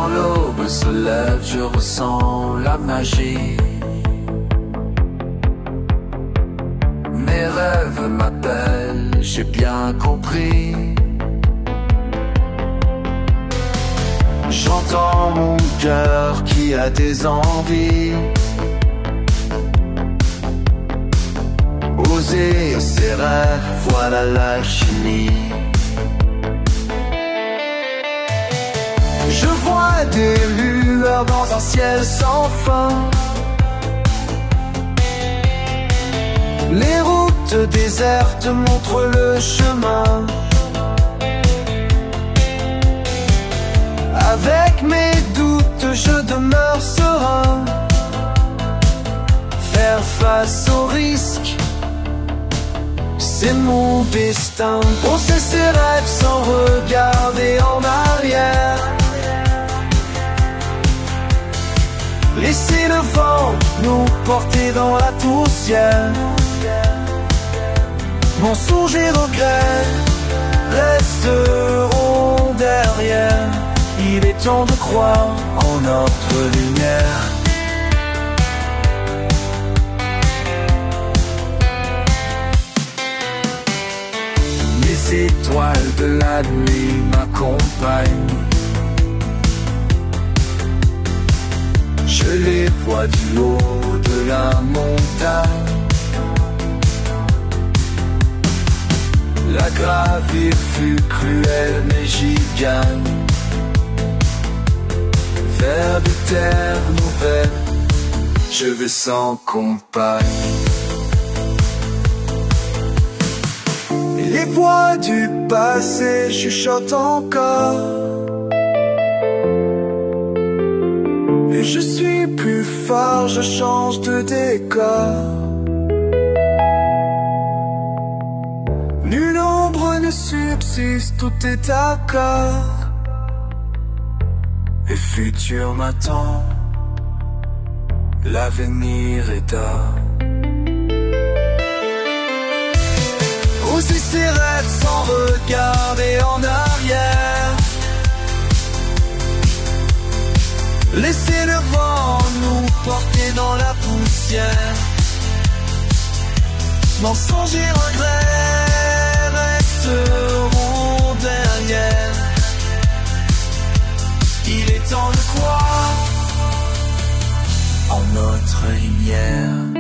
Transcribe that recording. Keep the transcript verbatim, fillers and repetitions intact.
Quand l'aube se lève, je ressens la magie. Mes rêves m'appellent, j'ai bien compris. J'entends mon cœur qui a des envies. Oser ses rêves, voilà l'alchimie. Je vois des lueurs dans un ciel sans fin. Les routes désertes montrent le chemin. Avec mes doutes, je demeure serein. Faire face aux risques, c'est mon destin. Pousser ses rêves sans regarder en arrière. Laisser le vent nous porter dans la poussière. Mensonges et regrets resteront derrière. Il est temps de croire en notre lumière. Les étoiles de la nuit m'accompagnent. Je les vois du haut de la montagne. La gravir fut cruelle mais j'y gagne. Vers de terres nouvelles, je vais sans compagne. Et les voix du passé chuchotent encore. Et je suis plus fort, je change de décor. Nulle ombre ne subsiste, tout est d'accord. Et futur m'attend, l'avenir est d'or. Oser ses rêves sans regarder en arrière. Laisser le vent nous porter dans la poussière. Mensonges et regrets resteront derrière. Il est temps de croire en notre lumière.